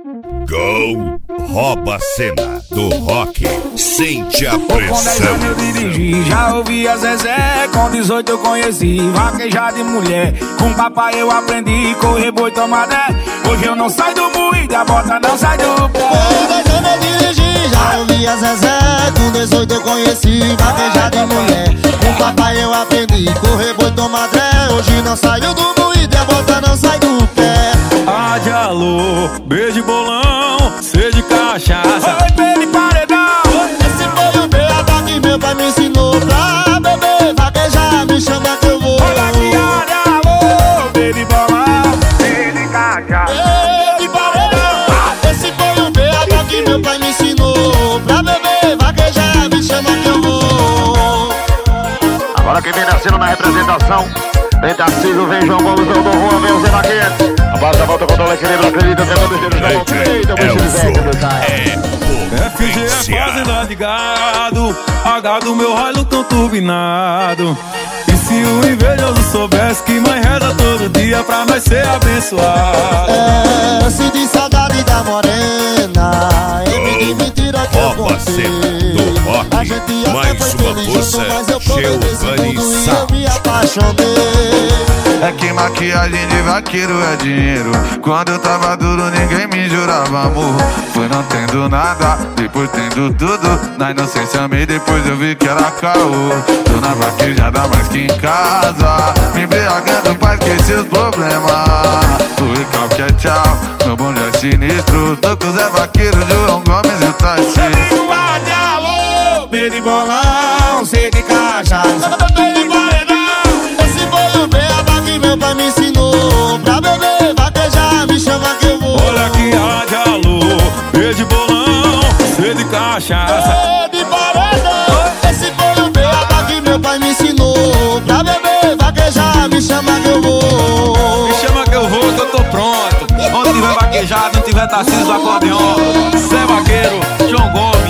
Gol rouba a cena do rock, sente a Com 10 pressão. anos eu dirigi, já ouvi a Zezé. Com 18 eu conheci vaquejar de mulher. Com papai eu aprendi correr boi tomadé. Hoje eu não saio do moído, a bota não sai do pé. Com 10 anos eu dirigi, já ouvi a Zezé. Com 18 eu conheci vaquejar de mulher. Com papai eu aprendi correr boi tomadé. Hoje não saio do moído, a bota não sai do pé. Ah, de alô, beijo e bolão, sede cachaça. Oi, pele paredão. Esse foi o beabá que meu pai me ensinou pra beber, vaquejar, me chama que eu vou. Olha que área, alô, baby bolão, ele caja. Ei, paredão. Esse foi o beabá que meu pai me ensinou pra beber, vaquejar, me chama que eu vou. Agora quem vem nascendo na representação, vem Tarcísio, vem João Gomes, do Rua, vem o Zé Maquete. A base volta com o equilíbrio, acredita, pegando os dedos da mão direita, É o FG é fazenda de gado, agado meu raio tão turbinado. E se o invejoso soubesse que mãe reza todo dia pra nós ser abençoado. É, se de saudade da morena, e de mentira que eu rouba a cena do contei. rock. A gente até Mais foi uma feliz força, junto, mas eu provei desse Giovanni mundo e eu Santos. me apaixonei. É que maquiagem de vaqueiro é dinheiro. Quando eu tava duro ninguém me jurava amor. Foi não tendo nada, depois tendo tudo. Na inocência amei, depois eu vi que era caô. Tô na vaquejada mais que em casa, me embriagando pra esquecer os problemas. O recalque é tchau, meu bonde é sinistro. Tô com o Zé Vaqueiro, João Gomes e o Tarcísio. Alô, baby bolão, sede cachaça. Baby paredão. Esse foi o beabá que meu pai me ensinou pra beber, vaquejar, me chama que eu vou. Olha que há de alô, beijo e bolão, sede cachaça. Baby paredão. Esse foi o beabá que meu pai me ensinou pra beber, vaquejar, me chama que eu vou. Me chama que eu vou, que eu tô pronto. Onde tiver vaquejado, não tiver Tarcísio do acordeon, Zé Vaqueiro, João Gomes.